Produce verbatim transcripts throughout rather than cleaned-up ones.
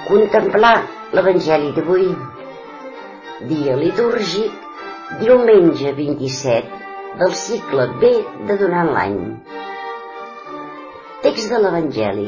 Contemplar l'Evangeli d'avui, dia litúrgic, diumenge vint-i-set del cicle B de durant l'any. Text de l'Evangeli.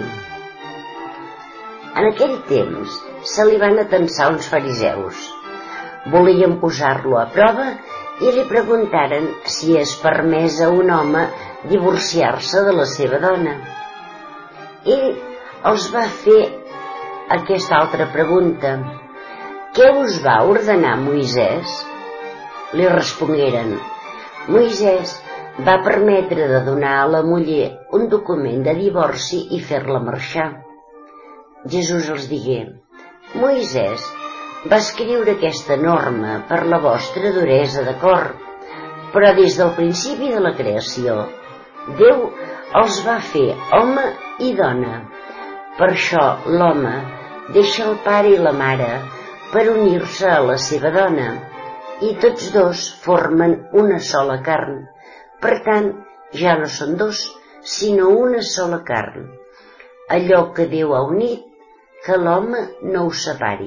En aquell temps se li van atensar uns fariseus. Volien posar-lo a prova i li preguntaren si és permès a un home divorciar-se de la seva dona. Ell els va fer aquesta altra pregunta: què us va ordenar Moisès? Li respongueren: Moisès va permetre de donar a la muller un document de divorci i fer-la marxar. Jesús els digué: Moisès va escriure aquesta norma per la vostra duresa de cor, però des del principi de la creació Déu els va fer home i dona. Per això l'home deixa el pare i la mare per unir-se a la seva dona, i tots dos formen una sola carn. Per tant, ja no són dos, sinó una sola carn. Allò que Déu ha unit, que l'home no ho separi.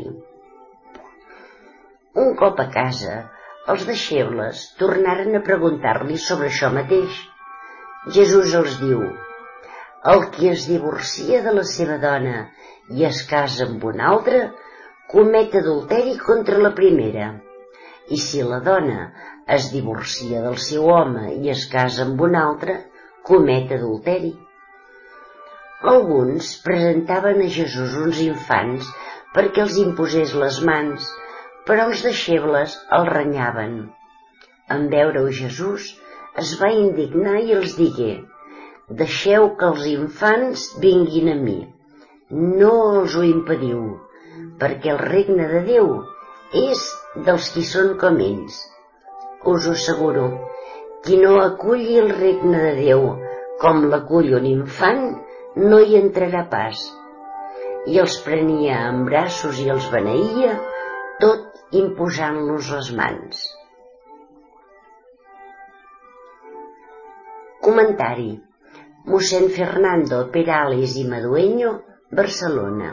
Un cop a casa, els deixebles tornaren a preguntar-li sobre això mateix. Jesús els diu: el qui es divorcia de la seva dona i es casa amb una altra, comet adulteri contra la primera. I si la dona es divorcia del seu home i es casa amb un altre, comet adulteri. Alguns presentaven a Jesús uns infants perquè els imposés les mans, però els deixebles el renyaven. En veure-ho Jesús es va indignar i els digué: deixeu que els infants vinguin a mi, no els ho impediu, perquè el regne de Déu és dels qui són com ells. Us ho asseguro, qui no aculli el regne de Déu com l'acull un infant, no hi entrarà pas. I els prenia en braços i els beneïa, tot imposant-los les mans. Comentari: mossèn Fernando Perales i Madueño, Barcelona.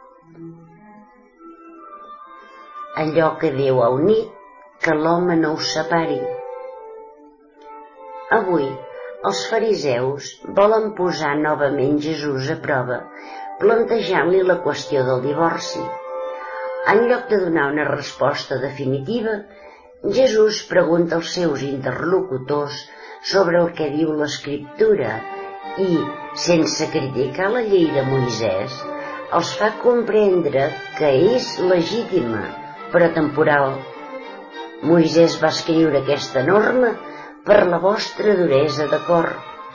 Allò que Déu ha unit, que l'home no ho separi. Avui, els fariseus volen posar novament Jesús a prova, plantejant-li la qüestió del divorci. En lloc de donar una resposta definitiva, Jesús pregunta als seus interlocutors sobre el que diu l'Escriptura i, sense criticar la llei de Moisès, els fa comprendre que és legítima, però temporal. Moisès va escriure aquesta norma per la vostra duresa de cor.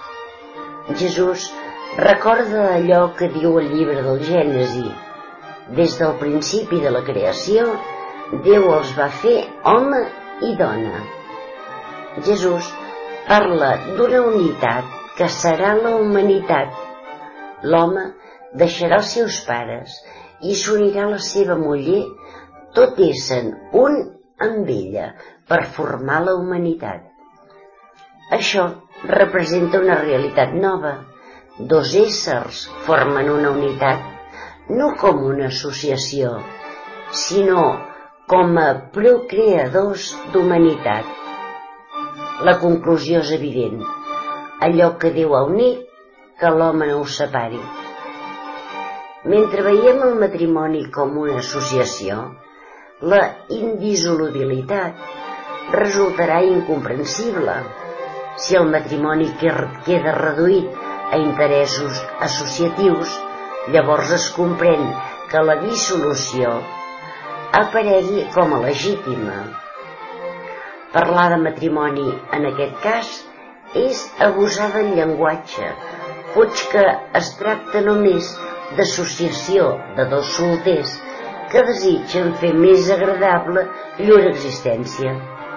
Jesús recorda allò que diu el llibre del Gènesi: des del principi de la creació, Déu els va fer home i dona. Jesús parla d'una unitat que serà la humanitat. L'home deixarà els seus pares i s'unirà a la seva muller, tot essent un amb ella, per formar la humanitat. Això representa una realitat nova. Dos éssers formen una unitat, no com una associació, sinó com a procreadors d'humanitat. La conclusió és evident: allò que Déu ha unit, que l'home no ho separi. Mentre veiem el matrimoni com una associació, la indissolubilitat resultarà incomprensible. Si el matrimoni queda reduït a interessos associatius, llavors es comprèn que la dissolució aparegui com a legítima. Parlar de matrimoni en aquest cas és abusar del llenguatge, puig que es tracta només d'associació de dos solters que desitgen fer més agradable llur existència.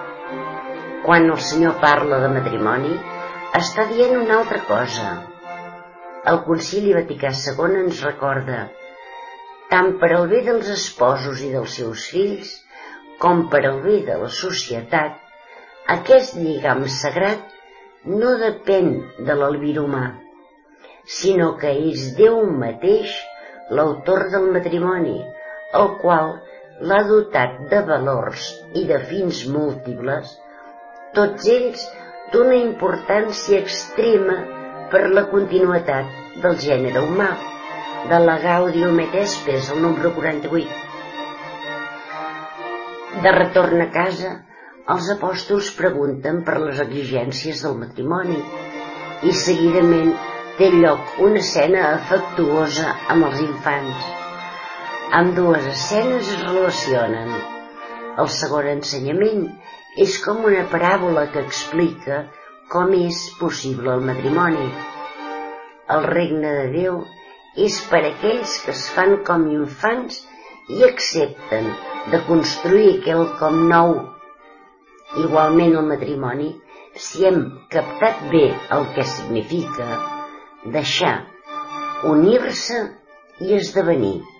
Quan el Senyor parla de matrimoni, està dient una altra cosa. El Concili Vaticà segon ens recorda: tant per al bé dels esposos i dels seus fills, com per al bé de la societat, aquest lligam sagrat no depèn de l'albir humà, sinó que és Déu mateix l'autor del matrimoni, el qual l'ha dotat de valors i de fins múltiples, tots ells d'una importància extrema per la continuïtat del gènere humà, de la Gaudium et Spes, el número quaranta-vuit. De retorn a casa, els apòstols pregunten per les exigències del matrimoni i seguidament té lloc una escena afectuosa amb els infants. Ambdues escenes es relacionen. El segon ensenyament és com una paràbola que explica com és possible el matrimoni. El regne de Déu és per a aquells que es fan com infants i accepten de construir quelcom nou. Igualment el matrimoni, si hem captat bé el que significa deixar, unir-se i esdevenir.